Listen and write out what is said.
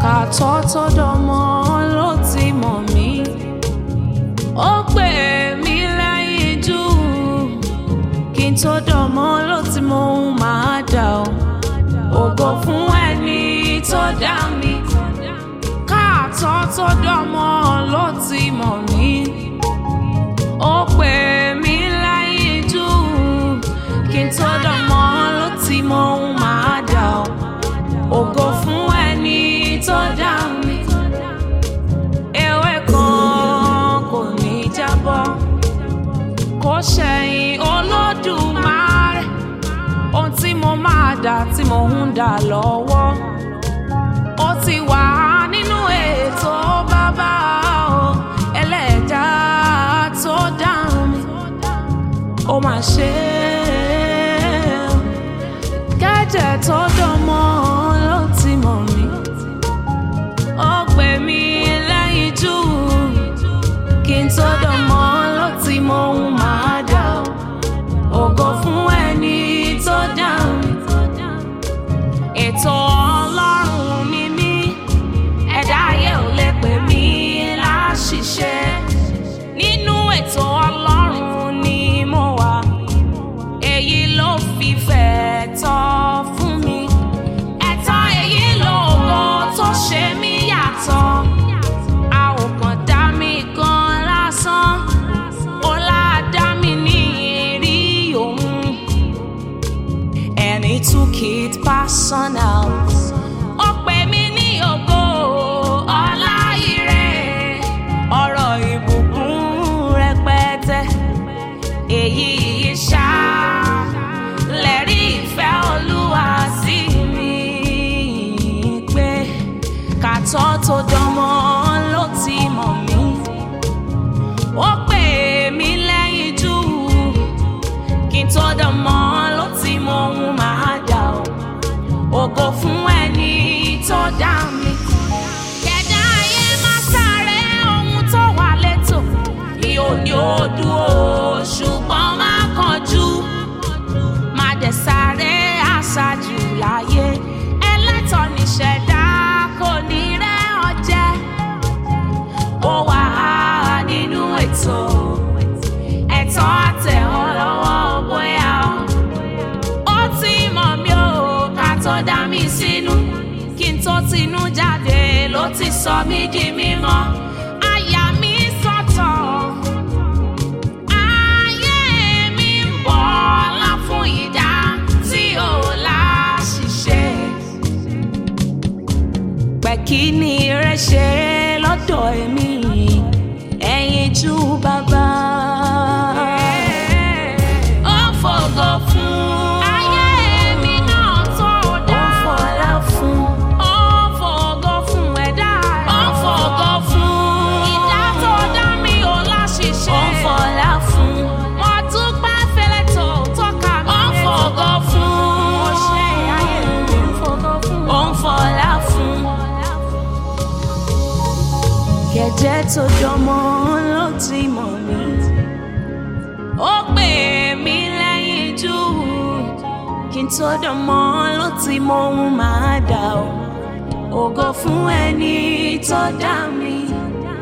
kàtọ́ tó dọmọ ló ti mọ̀ mí. Ó pè mí lẹ́yìn jù, kí n tó dọmọ ló ti mọ ohun máa dà ó. Ògo fún ẹni tó dá mi. Kàtọ́ tó dọmọ ló ti mọ̀ mí. Ó pè mí lẹ́yìn jù, kí n tó dọmọ ló ti mọ ohun máa dà ó. Ògo fún ẹni tó dá mi. Ewé kan kò ní jábọ́, kò ṣẹ̀yìn Olódùmarè. Ohun tí mo máa dà tí mo ń dà lọ́wọ́, ó ti wà nínú ètò bàbá o. Ẹlẹ́dàá tó dá mi, ó máa ṣe é. Kẹ́jẹ́ tó dánmọ́ ló ti mọ̀ mí. Ó pè mí lẹ́yìn jù, kí n tó dánmọ́ ló ti mọ ohun máa dà ó. Ògo fún ẹni tó dá mi. Ètò Ọlọ́run ni mí, ẹ̀dá ayé ò lè pè mí láṣìṣe. Nínú ètò Ọlọ́run ni mo wà, èyí ló fi fẹ́ tọ́ fún mi. Ẹ̀tọ́ èyí lógo tó ṣe mí yàtọ̀. A ò kàn dá mi gan lásán, ọlá dá mi ní ìrí òun. And he took it personal. Ó pè mí ní ògo ọlá ire, ọ̀rọ̀ ìbùkún rẹpẹtẹ. Èyí ṣá lẹ́rí ìfẹ́ Olúwa sí mi, pé kàtọ́ tó dánmọ́ ló ti mọ̀ mí. Ó pè mí lẹ́yìn jù, kí n tó dánmọ́ ló ti mọ ohun máa dà ó. Ògo fún ẹni tó dá mi. Kẹ̀dá ayé má sáré ohun tó wà létò, ìhò ni ó dúró ṣùgbọ́n má kánjú. Má dẹ̀ sáré àṣàjù láyé, ẹlẹ́tọ̀ níṣẹ̀dá kò ní rẹ́ ọ jẹ. Ó wà nínú ètò, ẹ̀tọ́ àtẹ̀wọ́ lọ́wọ́ bóyá ó ti mọ̀ mí o. Ká tó dá mi sínú, kí n tó tinú jáde ló ti sọ mí di mímọ́. Àyà mi sọ̀tọ̀, ayé mi ń bọ̀ ọlá fún ìdá tí ò láṣìṣe. Pẹ̀kí ni rẹ̀ ṣe lọ́dọ̀ èmi, ẹ̀yìn jù bàbá. Ó fògo fún ayé mi náà tó dá. Ó fọlá fún, ó fògo fún ẹ̀dá rẹ̀. Ó fògo fún ìdá tó dá mi ò láṣìṣe. Ó fọlá fún, mo dúpẹ́ fẹ́lẹ́ tó tọ́ka mi. Ó fògo fún, ó ṣe ayé mi. Ó fògo fún, ó fọlá fún. Kẹ̀jẹ́ tó dánmọ́ ló ti mọ̀ mí. Ó pè mí lẹ́yìn jù, kí n tó dánmọ́ ló ti mọ ohun máa dà ó. Ògo fún ẹni tó dá mi.